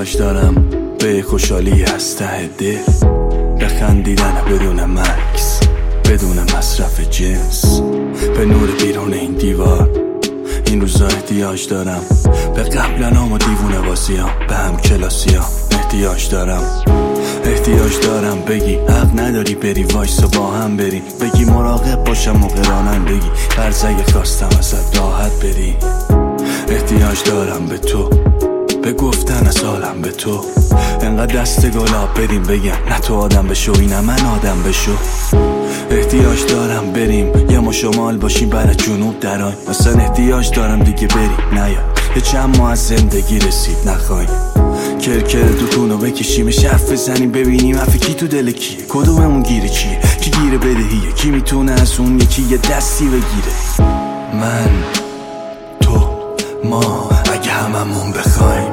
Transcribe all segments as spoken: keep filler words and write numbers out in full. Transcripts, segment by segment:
احتیاج دارم به خوشحالی از ته دل، به خندیدن بدون مکس، بدون مصرف جنس، به نور بیرون این دیوار. این روزا احتیاج دارم به قبلنام و دیوونه بازیام، به هم کلاسیام احتیاج دارم. احتیاج دارم بگی حق نداری بری، وایسا با هم بریم، بگی مراقب باشم موقع رانندگی، فرض اگه خواستم ازت راحت بری. احتیاج دارم به تو، به گفتن از حالم به تو، انقدر دست گلاب بریم بگم نه تو آدم بشو اینم من آدم بشو. احتیاج دارم بریم یه ما شمال باشیم برای جنوب درای، مثلا احتیاج دارم دیگه بریم نیا یه چند ماه از زندگی رسید نخواهیم کرکر دوتونو بکشیم، شرف بزنیم ببینیم حرف کی تو دل کیه، کدوممون گیره چیه، کی گیره بدهیه، کی میتونه از اون یکی یه دستی بگیره. من تو ما اگه هممون بخوایم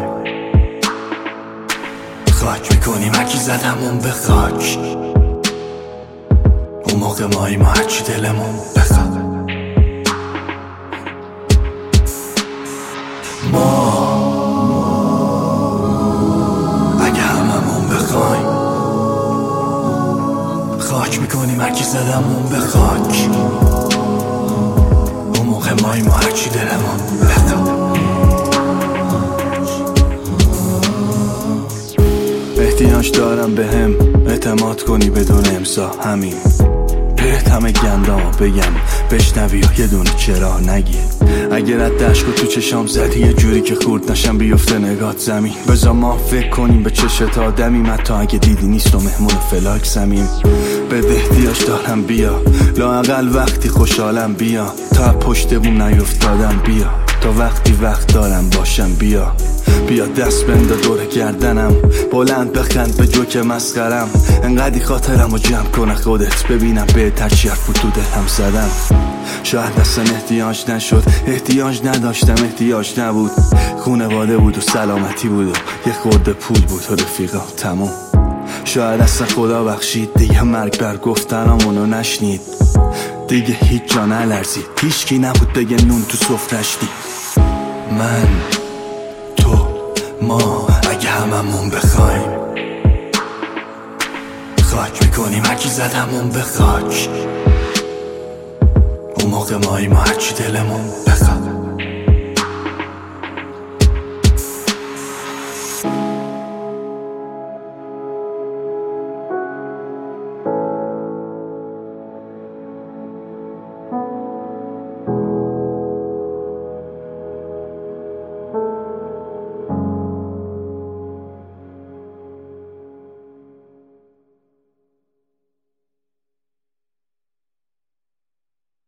خاک میکنیم هرکی زدمون به خاک، اون موقع مایی ما هرچی دلمون بخواد. ما اگه هممون بخوایم خاک میکنیم هرکی زدمون به خاک، اون موقع مایی ما هرچی دلمون بخواد. احتیاج دارم به هم اعتماد کنی بدون امضا، همین بهت همه گندامو بگم بشنوی و یه دونه چرا نگی. اگر رد عشقو تو چشام زدی یه جوری که خورد نشم بیفته نگات زمین، بذار ما فکر کنیم به چشت آدمی، حتی اگه دیدی نیست و مهمون فلاک زمین. بده احتیاج دارم بیا لااقل وقتی خوشحالم بیا، تا پشت بوم نیفتادم بیا، تا وقتی وقت دارم باشم بیا، بیا دست بنده دور گردنم، بلند بخند به جوک مسخرم، انقدی خاطرم رو جمع کنه خودت ببینم بهتر چی حرف تو دلم زدم. شاید اصلا احتیاج نشد، احتیاج نداشتم، احتیاج نبود، خونواده بود و سلامتی بود و یه خورده پول بود و رفیقا تموم. شاید اصلا خدا بخشید دیگه مرگ بر گفتنامونو نشنید، دیگه هیچ جا نلرزید، هیچ کی نبود بگه نون تو سفرش دید. من تو ما اگه هممون بخوایم خاک میکنیم هرکی زدمون به خاک، اون موقع مایی ما هرچی دلمون بخواد.